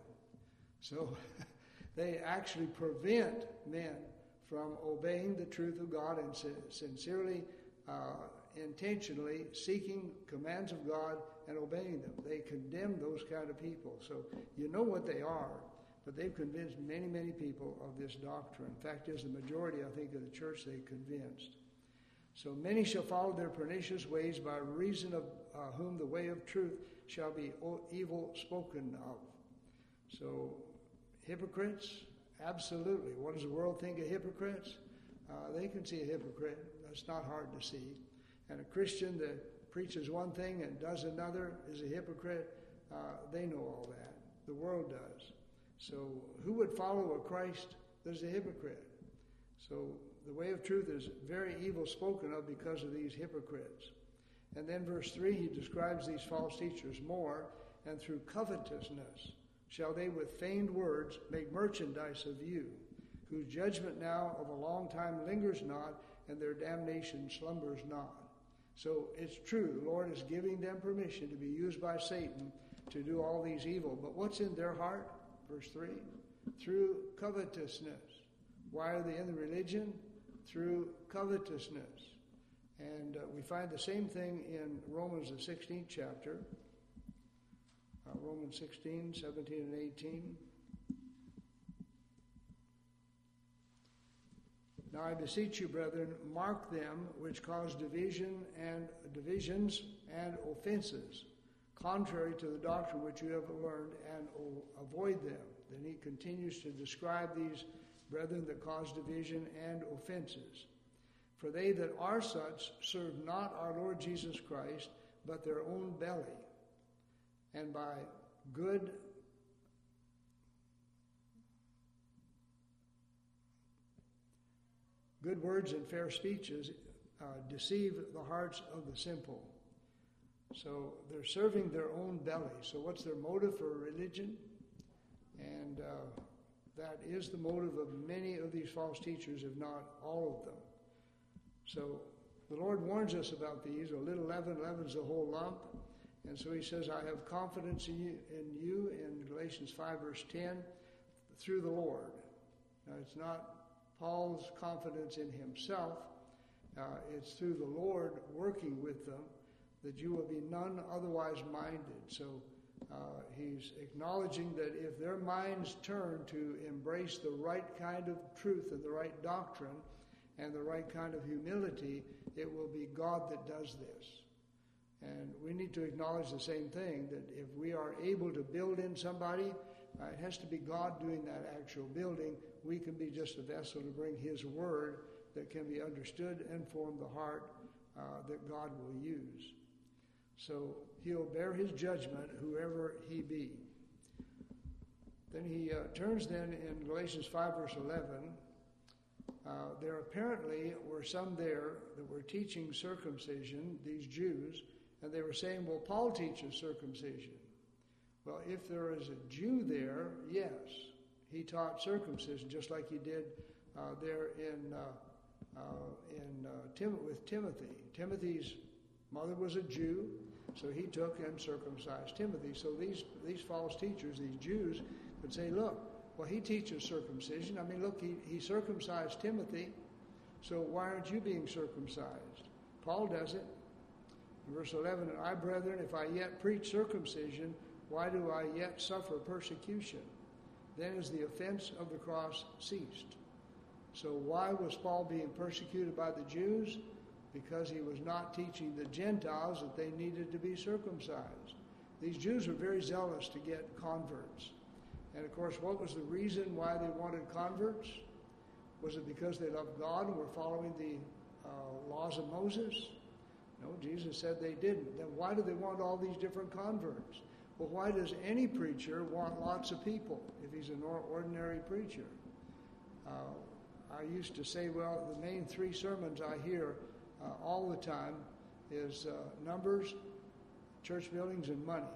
So they actually prevent men from obeying the truth of God and sincerely, uh, intentionally seeking commands of God and obeying them. They condemn those kind of people. So you know what they are, but they've convinced many, many people of this doctrine. In fact, is the majority, I think, of the church they convinced. So many shall follow their pernicious ways, by reason of uh, whom the way of truth shall be evil spoken of. So hypocrites, absolutely. What does the world think of hypocrites? Uh, they can see a hypocrite. That's not hard to see. And a Christian that preaches one thing and does another is a hypocrite. Uh, they know all that. The world does. So who would follow a Christ that's a hypocrite? So the way of truth is very evil spoken of because of these hypocrites. And then verse three, he describes these false teachers more. And through covetousness shall they with feigned words make merchandise of you. whose judgment now of a long time lingers not, and their damnation slumbers not. So it's true, the Lord is giving them permission to be used by Satan to do all these evil. But what's in their heart? Verse three, through covetousness. Why are they in the religion? Through covetousness. And uh, we find the same thing in Romans, the sixteenth chapter. Uh, Romans sixteen, seventeen, and eighteen. Now I beseech you, brethren, mark them which cause division and divisions and offenses, contrary to the doctrine which you have learned, and avoid them. Then he continues to describe these brethren that cause division and offenses. For they that are such serve not our Lord Jesus Christ, but their own belly, and by good good words and fair speeches uh, deceive the hearts of the simple. So they're serving their own belly. So what's their motive for religion? And uh, that is the motive of many of these false teachers, if not all of them. So the Lord warns us about these. A little leaven leavens the whole lump. And so he says, I have confidence in you, in you in Galatians five, verse ten, through the Lord. Now, it's not Paul's confidence in himself. Uh, it's through the Lord working with them that you will be none otherwise minded. So uh, he's acknowledging that if their minds turn to embrace the right kind of truth and the right doctrine and the right kind of humility, it will be God that does this. And we need to acknowledge the same thing, that if we are able to build in somebody, uh, it has to be God doing that actual building. We can be just a vessel to bring his word that can be understood and form the heart uh, that God will use. So he'll bear his judgment, whoever he be. Then he uh, turns then in Galatians five, verse eleven. Uh, there apparently were some there that were teaching circumcision, these Jews, and they were saying, well, Paul teaches circumcision. Well, if there is a Jew there, yes, he taught circumcision, just like he did uh, there in uh, uh, in uh, Tim- with Timothy. Timothy's mother was a Jew, so he took and circumcised Timothy. So these these false teachers, these Jews, could say, look, well, he teaches circumcision. I mean, look, he, he circumcised Timothy, so why aren't you being circumcised? Paul does it. In verse eleven, and I, brethren, if I yet preach circumcision, why do I yet suffer persecution? Then is the offense of the cross ceased. So why was Paul being persecuted by the Jews? Because he was not teaching the Gentiles that they needed to be circumcised. These Jews were very zealous to get converts. And of course, what was the reason why they wanted converts? Was it because they loved God and were following the uh, laws of Moses? No, Jesus said they didn't. Then why do they want all these different converts? Well, why does any preacher want lots of people if he's an ordinary preacher? Uh, I used to say, well, the main three sermons I hear uh, all the time is uh, numbers, church buildings, and money.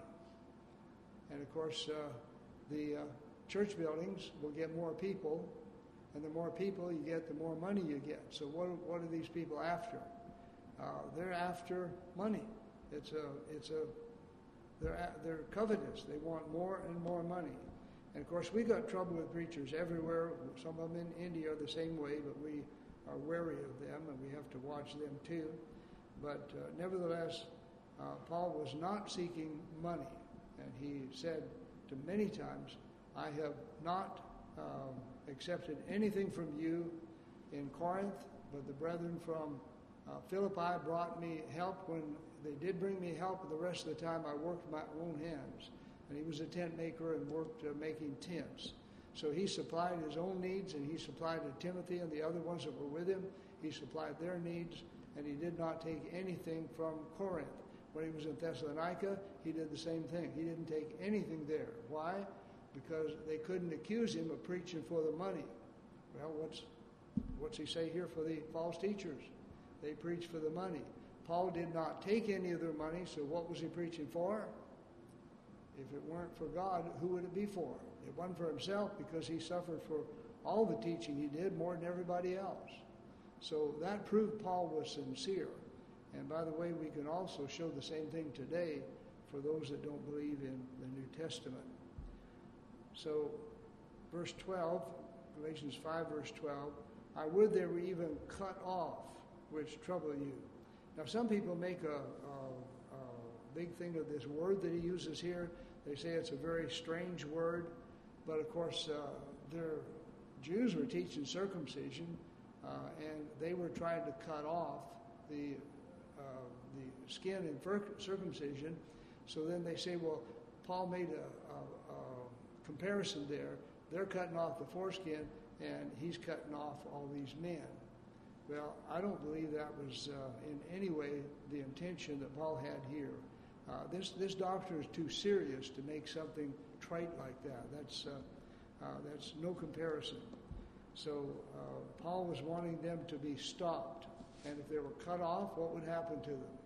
And of course, uh, the uh, church buildings will get more people, and the more people you get, the more money you get. So what what are these people after? Uh, they're after money. It's a it's a they're they're covetous. They want more and more money. And of course, we got trouble with preachers everywhere. Some of them in India are the same way, but we are wary of them, and we have to watch them too. But uh, nevertheless, uh, Paul was not seeking money, and he said to many times, I have not um, accepted anything from you in Corinth, but the brethren from uh, Philippi brought me help when they did bring me help, but the rest of the time I worked with my own hands. And he was a tent maker and worked uh, making tents. So he supplied his own needs, and he supplied to Timothy and the other ones that were with him. He supplied their needs, and he did not take anything from Corinth. When he was in Thessalonica, he did the same thing. He didn't take anything there. Why? Because they couldn't accuse him of preaching for the money. Well, what's what's he say here for the false teachers? They preach for the money. Paul did not take any of their money, so what was he preaching for? If it weren't for God, who would it be for? It wasn't for himself, because he suffered for all the teaching he did more than everybody else. So that proved Paul was sincere. And by the way, we can also show the same thing today for those that don't believe in the New Testament. So, verse twelve, Galatians five, verse twelve, I would they were even cut off, which trouble you. Now, some people make a, a, a big thing of this word that he uses here. They say it's a very strange word, but of course, uh, their Jews were teaching circumcision, uh, and they were trying to cut off the uh, the skin in circumcision. So then they say, well, Paul made a, a, a comparison there. They're cutting off the foreskin, and he's cutting off all these men. Well, I don't believe that was uh, in any way the intention that Paul had here. Uh, this this doctrine is too serious to make something trite like that. That's uh, uh, that's no comparison. So uh, Paul was wanting them to be stopped, and if they were cut off, what would happen to them?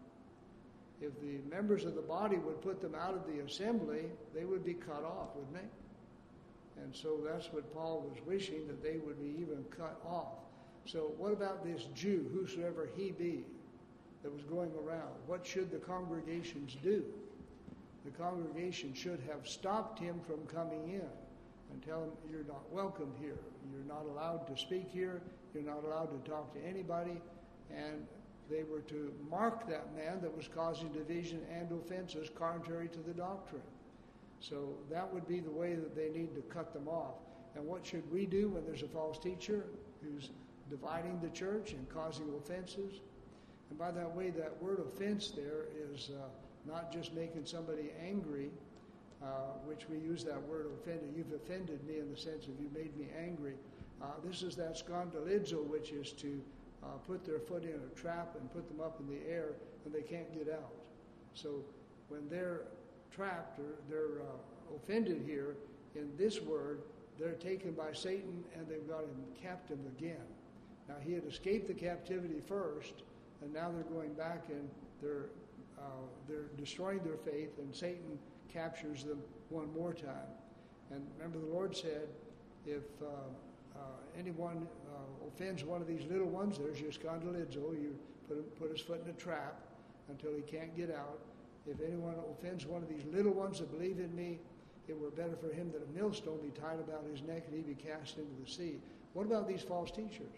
If the members of the body would put them out of the assembly, they would be cut off, wouldn't they? And so that's what Paul was wishing, that they would be even cut off. So what about this Jew, whosoever he be, that was going around? What should the congregations do? The congregation should have stopped him from coming in and tell him, you're not welcome here. You're not allowed to speak here. You're not allowed to talk to anybody. And they were to mark that man that was causing division and offenses contrary to the doctrine. So that would be the way that they need to cut them off. And what should we do when there's a false teacher who's dividing the church and causing offenses? And by that way, that word offense there is uh, not just making somebody angry, uh, which we use that word offended. You've offended me in the sense of you made me angry. Uh, this is that scandalizo, which is to uh, put their foot in a trap and put them up in the air, and they can't get out. So when they're trapped or they're uh, offended here in this word, they're taken by Satan and they've got him captive again. Now he had escaped the captivity first, and now they're going back and they're uh, they're destroying their faith, and Satan captures them one more time. And remember, the Lord said, if uh, uh, anyone uh, offends one of these little ones, there's your scandalizo. You put him, put his foot in a trap until he can't get out. If anyone offends one of these little ones that believe in me, it were better for him that a millstone be tied about his neck and he be cast into the sea. What about these false teachers?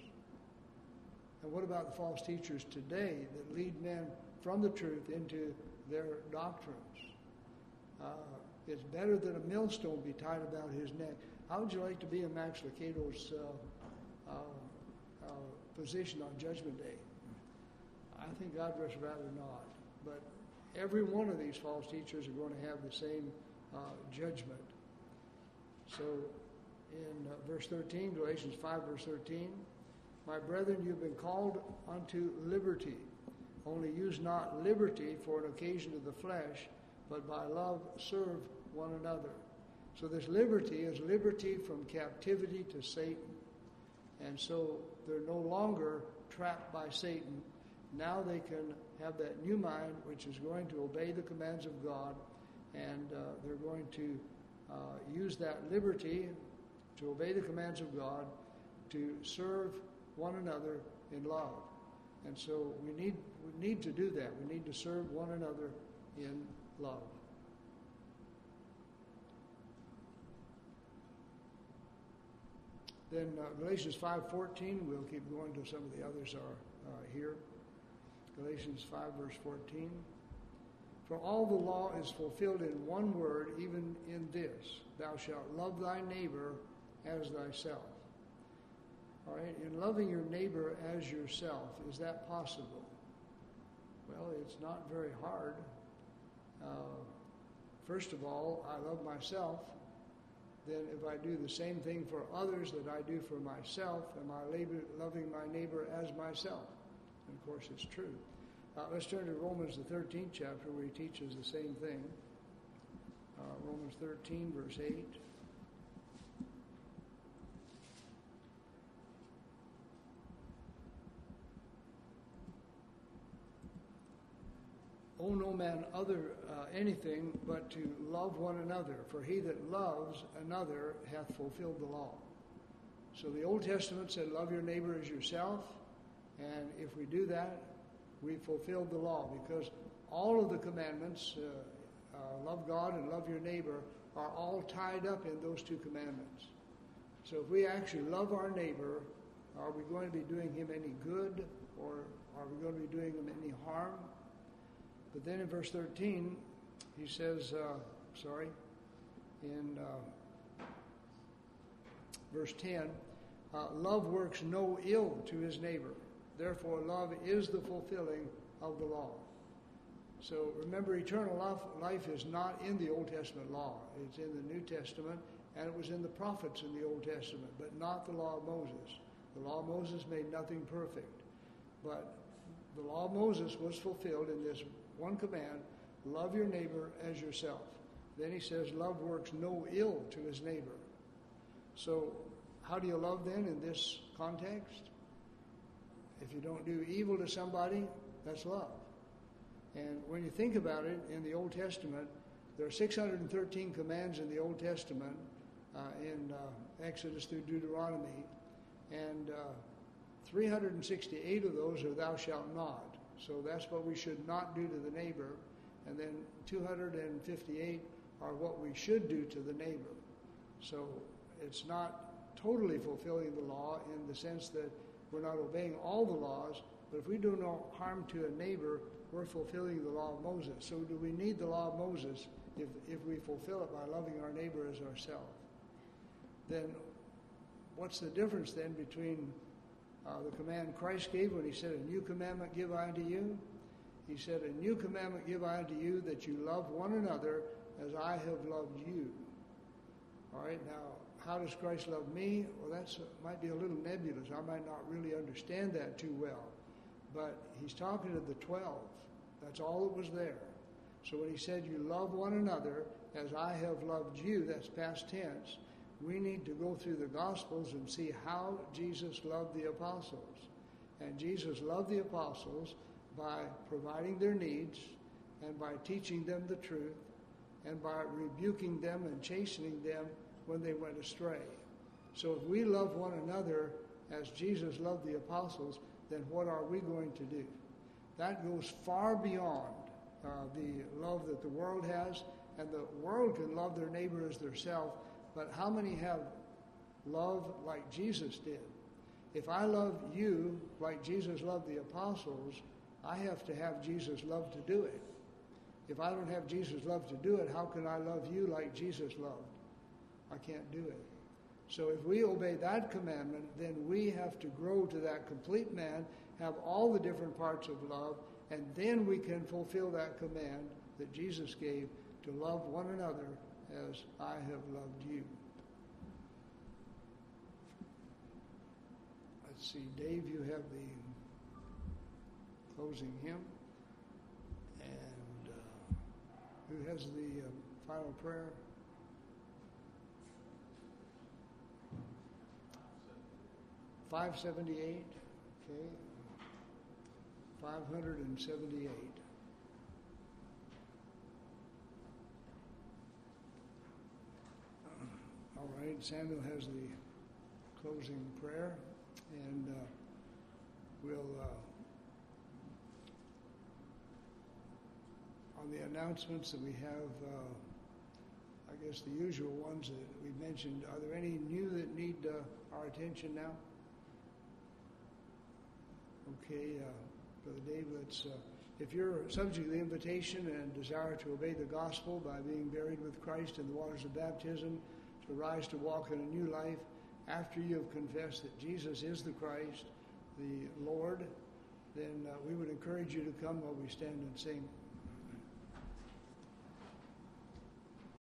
And what about the false teachers today that lead men from the truth into their doctrines? Uh, it's better that a millstone be tied about his neck. How would you like to be in Max Lucado's uh, uh, uh, position on Judgment Day? I think God would rather not. But every one of these false teachers are going to have the same uh, judgment. So in uh, verse thirteen, Galatians five, verse thirteen, my brethren, you've been called unto liberty. Only use not liberty for an occasion of the flesh, but by love serve one another. So this liberty is liberty from captivity to Satan. And so they're no longer trapped by Satan. Now they can have that new mind, which is going to obey the commands of God, and uh, they're going to uh, use that liberty to obey the commands of God, to serve one another in love. And so we need we need to do that. We need to serve one another in love. Then uh, Galatians five fourteen, we'll keep going till some of the others are uh, here. Galatians five, verse fourteen. For all the law is fulfilled in one word, even in this, thou shalt love thy neighbor as thyself. All right, in loving your neighbor as yourself, is that possible? Well, it's not very hard. Uh, first of all, I love myself. Then if I do the same thing for others that I do for myself, am I labor, loving my neighbor as myself? And of course, it's true. Uh, let's turn to Romans, the thirteenth chapter, where he teaches the same thing. Uh, Romans thirteen, verse eight. Owe no man other uh, anything but to love one another, for he that loves another hath fulfilled the law. So the Old Testament said, love your neighbor as yourself. And if we do that, we fulfilled the law, because all of the commandments, uh, uh, love God and love your neighbor, are all tied up in those two commandments. So if we actually love our neighbor, are we going to be doing him any good, or are we going to be doing him any harm? But then in verse thirteen, he says, uh, sorry, in uh, verse ten, uh, love works no ill to his neighbor. Therefore, love is the fulfilling of the law. So remember, eternal life, life is not in the Old Testament law. It's in the New Testament, and it was in the prophets in the Old Testament, but not the law of Moses. The law of Moses made nothing perfect. But the law of Moses was fulfilled in this one command, love your neighbor as yourself. Then he says, love works no ill to his neighbor. So how do you love then in this context? If you don't do evil to somebody, that's love. And when you think about it, in the Old Testament, there are six hundred thirteen commands in the Old Testament, uh, in uh, Exodus through Deuteronomy, and uh, three hundred sixty-eight of those are thou shalt not. So that's what we should not do to the neighbor. And then two hundred fifty-eight are what we should do to the neighbor. So it's not totally fulfilling the law in the sense that we're not obeying all the laws, but if we do no harm to a neighbor, we're fulfilling the law of Moses. So do we need the law of Moses if, if we fulfill it by loving our neighbor as ourselves? Then what's the difference then between uh, the command Christ gave when he said, a new commandment give I unto you? He said, a new commandment give I unto you, that you love one another as I have loved you. All right, now, how does Christ love me? Well, that might be a little nebulous. I might not really understand that too well. But he's talking to the twelve. That's all that was there. So when he said, you love one another as I have loved you, that's past tense. We need to go through the Gospels and see how Jesus loved the apostles. And Jesus loved the apostles by providing their needs and by teaching them the truth and by rebuking them and chastening them when they went astray. So if we love one another as Jesus loved the apostles, then what are we going to do? That goes far beyond uh, the love that the world has, and the world can love their neighbor as theirself, but how many have love like Jesus did? If I love you like Jesus loved the apostles, I have to have Jesus' love to do it. If I don't have Jesus' love to do it, how can I love you like Jesus loved? I can't do it. So if we obey that commandment, then we have to grow to that complete man, have all the different parts of love, and then we can fulfill that command that Jesus gave to love one another as I have loved you. Let's see, Dave, you have the closing hymn. And uh, who has the uh, final prayer? five seventy-eight, okay. five seventy-eight. All right, Samuel has the closing prayer, and uh, we'll, uh, on the announcements that we have, uh, I guess the usual ones that we mentioned, are there any new that need uh, our attention now? Okay, uh, Brother Dave, let's, uh, if you're subject to the invitation and desire to obey the gospel by being buried with Christ in the waters of baptism, to rise to walk in a new life after you have confessed that Jesus is the Christ, the Lord, then uh, we would encourage you to come while we stand and sing